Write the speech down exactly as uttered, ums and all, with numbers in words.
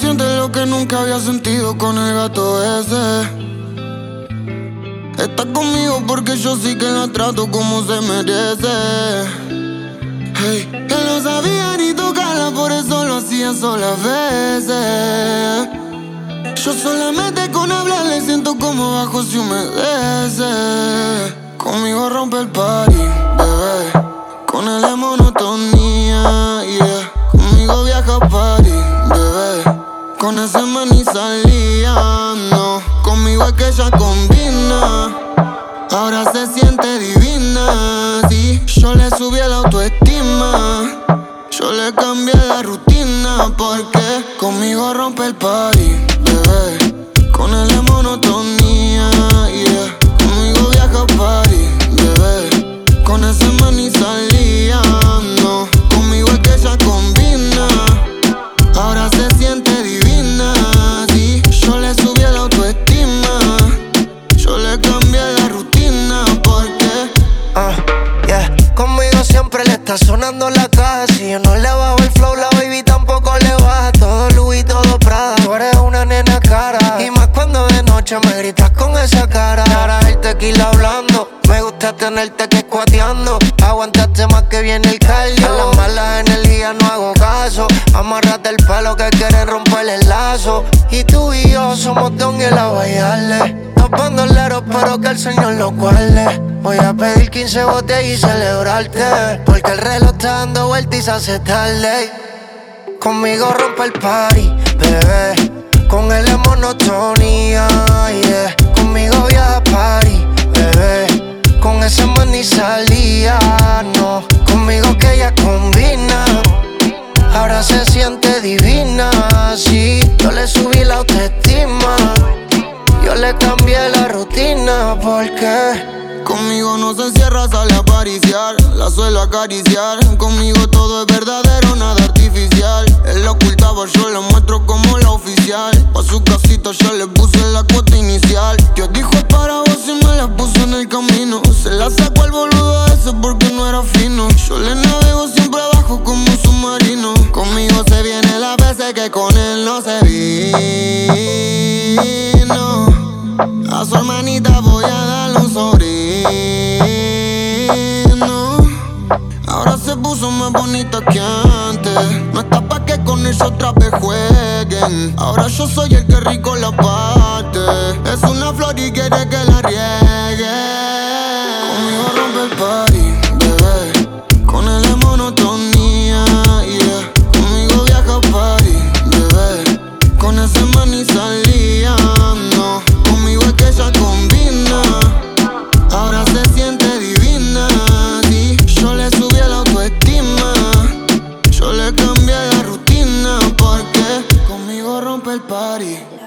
siente lo que nunca había sentido con el gato ese. Está conmigo porque yo sí que la trato como se merece. Hey, él no sabía ni tocarla, por eso lo hacía solas veces. Yo solamente con hablarle siento como abajo se humedece. Conmigo rompe el party, bebé. Con él es monotonía, yeah. Conmigo viaja a París, bebé. Con ese man ni salía, no. Conmigo es que ella combina. Ahora se siente divina, sí. Yo le subí la autoestima. Yo le cambié la rutina porque conmigo rompe el party, bebé. Con él es monotonía, yeah. Conmigo viaja a París, bebé. Con ese man ni salía, no. Conmigo es que ella combina. Ahora se siente divina, sí. Yo le subí la autoestima. Yo le cambié la rutina porque uh, yeah. Conmigo siempre le está sonando la caja. Si yo no le bajo el flow, la baby tampoco le baja. Todo Louis y todo Prada, tú eres una nena cara. Y más cuando de noche me gritas con esa cara. Ahora el tequila hablando, me gusta tenerte que escuateando. Aguantaste más que viene el cardio. A las malas energías no hago caso. Amárrate el pelo que quieres romper el lazo. Y tú y yo somos don y la bailarle. Dos bandoleros, pero que el Señor los guarde. Voy a pedir quince botellas y celebrarte, porque el reloj está dando vueltas y se hace tarde. Conmigo rompe el party, bebé. Con él es monotonía, yeah. Conmigo viaja a París, bebé. Con ese man ni salía, no. Conmigo que ella combina. Ahora se siente divina, sí. Yo le subí la autoestima. Yo le cambié la rutina porque conmigo no se encierra, sale a pariciar. La suelo acariciar. Conmigo todo es verdadero, nada artificial. Él lo ocultaba, yo lo muestro como la oficial. Pa' su casita yo le puse la cuota inicial. Dios dijo es para vos y me la puso en el camino. Se la sacó al boludo ese porque no era fino. Yo le navego siempre abajo como un submarino. Conmigo se viene las veces que con él no se vino. A su hermanita voy a darle un sobrino. Ahora se puso más bonita que antes. No está pa' que con ella otra vez jueguen. Ahora yo soy el que rico la parte. Es una flor y quiere que la riegue. Conmigo rompe el party, bebé. Con él es monotonía, yeah. Conmigo viaja a París, bebé. Con ese man ni salía, no. Conmigo es que ella combina. Ahora se siente divina, sí. Yo le subí la autoestima. Yo le cambié la rutina porque conmigo rompe el party.